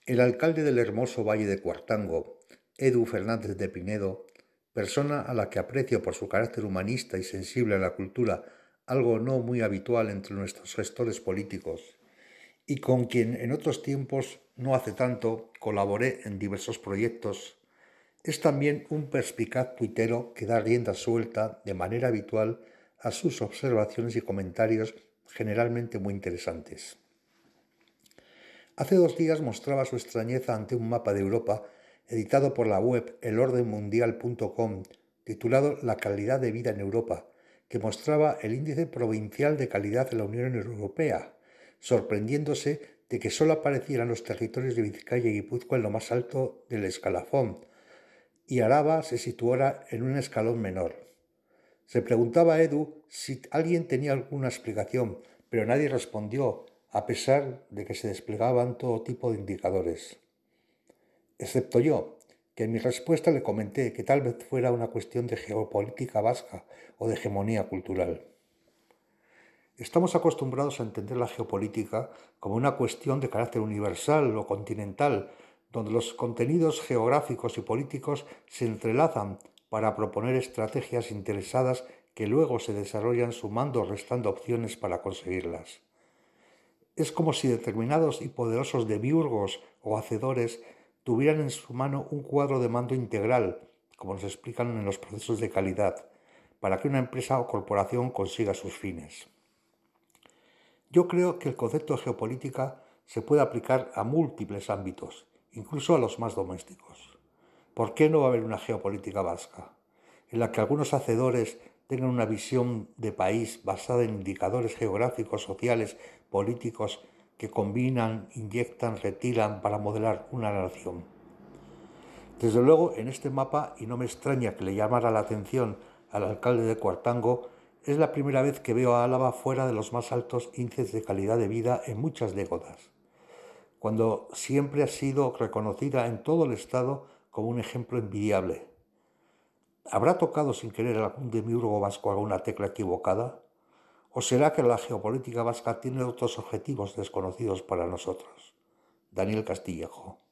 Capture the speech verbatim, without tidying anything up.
El alcalde del hermoso Valle de Cuartango, Edu Fernández de Pinedo, persona a la que aprecio por su carácter humanista y sensible a la cultura, algo no muy habitual entre nuestros gestores políticos, y con quien en otros tiempos, no hace tanto, colaboré en diversos proyectos, es también un perspicaz tuitero que da rienda suelta de manera habitual a sus observaciones y comentarios generalmente muy interesantes. Hace dos días mostraba su extrañeza ante un mapa de Europa editado por la web el orden mundial punto com, titulado La calidad de vida en Europa, que mostraba el índice provincial de calidad de la Unión Europea, sorprendiéndose de que solo aparecieran los territorios de Vizcaya y Guipúzcoa en lo más alto del escalafón, y Araba se situara en un escalón menor. Se preguntaba a Edu si alguien tenía alguna explicación, pero nadie respondió, a pesar de que se desplegaban todo tipo de indicadores. Excepto yo, que en mi respuesta le comenté que tal vez fuera una cuestión de geopolítica vasca o de hegemonía cultural. Estamos acostumbrados a entender la geopolítica como una cuestión de carácter universal o continental, donde los contenidos geográficos y políticos se entrelazan para proponer estrategias interesadas que luego se desarrollan sumando o restando opciones para conseguirlas. Es como si determinados y poderosos demiurgos o hacedores tuvieran en su mano un cuadro de mando integral, como nos explican en los procesos de calidad, para que una empresa o corporación consiga sus fines. Yo creo que el concepto de geopolítica se puede aplicar a múltiples ámbitos, incluso a los más domésticos. ¿Por qué no va a haber una geopolítica vasca, en la que algunos hacedores tengan una visión de país basada en indicadores geográficos, sociales, políticos que combinan, inyectan, retiran para modelar una nación? Desde luego, en este mapa, y no me extraña que le llamara la atención al alcalde de Cuartango, es la primera vez que veo a Álava fuera de los más altos índices de calidad de vida en muchas décadas, cuando siempre ha sido reconocida en todo el Estado como un ejemplo envidiable. ¿Habrá tocado sin querer algún demiurgo vasco alguna tecla equivocada? ¿O será que la geopolítica vasca tiene otros objetivos desconocidos para nosotros? Daniel Castillejo.